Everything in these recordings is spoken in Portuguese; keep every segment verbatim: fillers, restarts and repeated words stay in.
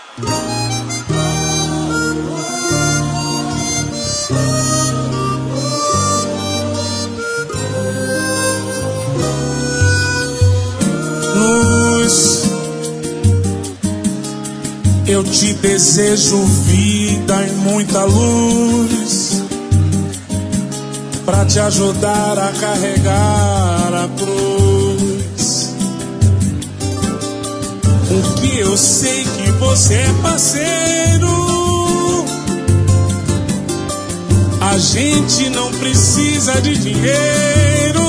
Luz, eu te desejo vida e muita luz pra te ajudar a carregar a cruz. Porque eu sei que você é parceiro. A gente não precisa de dinheiro,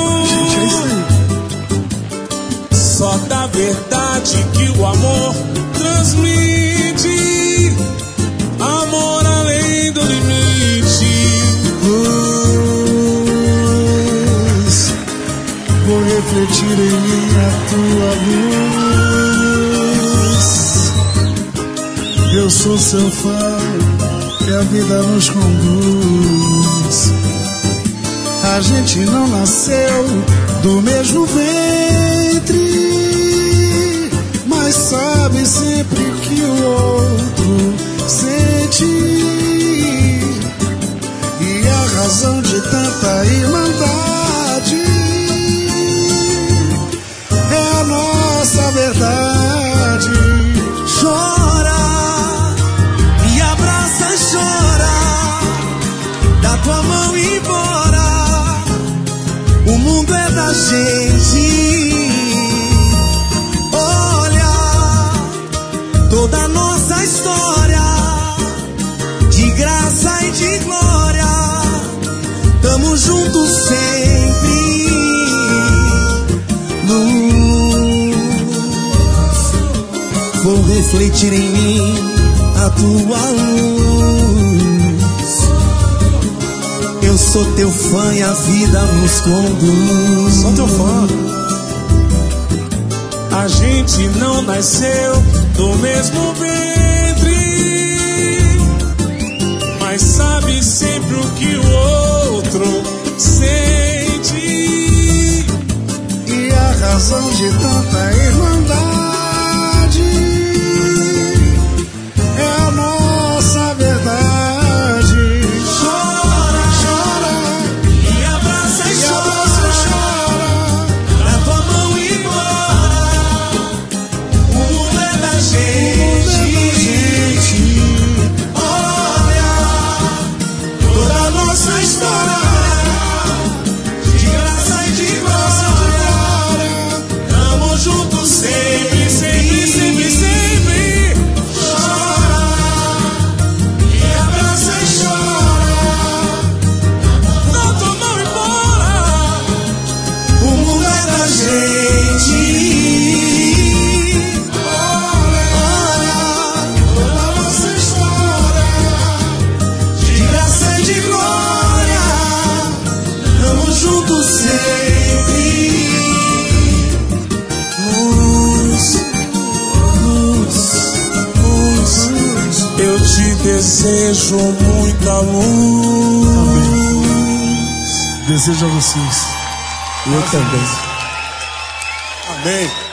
só da verdade que o amor transmite. Amor além do limite. Luz, vou refletir em mim a tua luz. Eu sou seu fã, que a vida nos conduz. A gente não nasceu do mesmo ventre, mas sabe sempre que o outro sente. E a razão de tanta irmandade é a nossa verdade. Chora, me abraça e chora, dá tua mão e embora. O mundo é da gente. Olha toda a nossa história, de graça e de glória. Tamo juntos sempre. Luz, vou refletir em mim a tua luz. Eu sou teu fã e a vida nos conduz. Sou teu fã. A gente não nasceu do mesmo ventre, mas sabe sempre o que o outro sente. E a razão de tanta irmandade é a nossa verdade. Desejo muita luz. Desejo a vocês. Eu também. Amém.